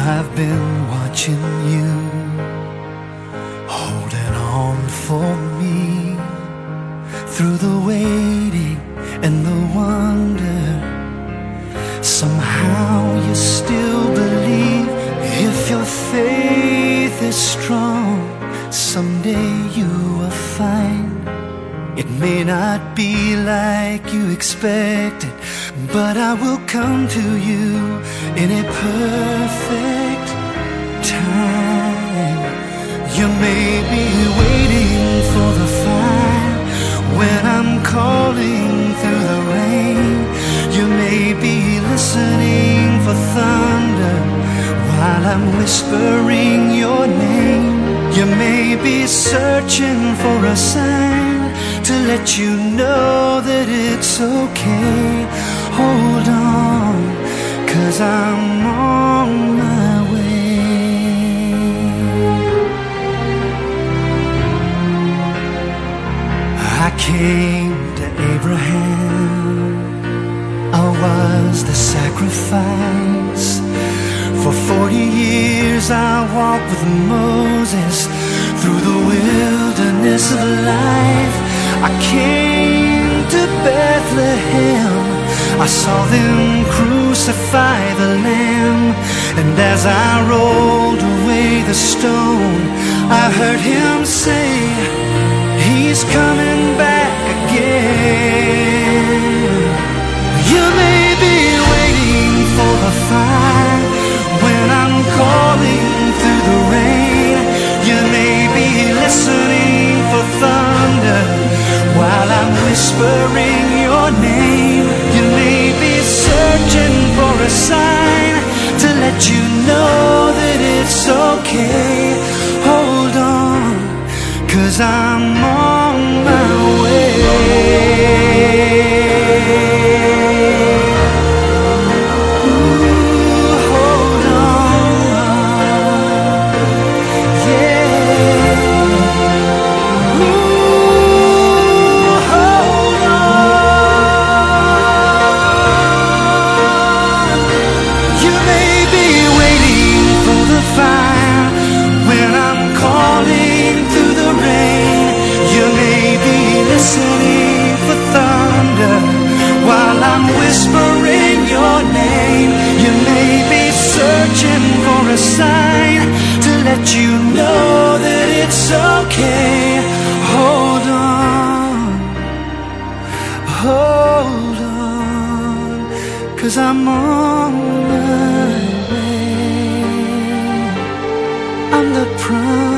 I've been watching you, holding on for me through the waiting and the wonder. Somehow you still believe, if your faith is strong, someday you will find. It may not be like you expected, but I will come to you in a perfect time. You may be waiting for the fire when I'm calling through the rain. You may be listening for thunder while I'm whispering your name. You may be searching for a sign to let you know that it's okay. Hold on, 'cause I'm on my way. I came to Abraham, I was the sacrifice. For 40 years I walked with Moses through the wilderness of life. I came to Bethlehem, I saw them crucify the Lamb. And as I rolled away the stone, I heard him say, he's coming back again. You may be waiting for the fire when I'm calling through the rain. You may be listening for thunder while I'm whispering your name. You may be searching for a sign to let you know that it's okay. Hold on, 'cause I'm on my way. Whispering your name, you may be searching for a sign to let you know that it's okay. Hold on, 'cause I'm on my way. I'm the promise.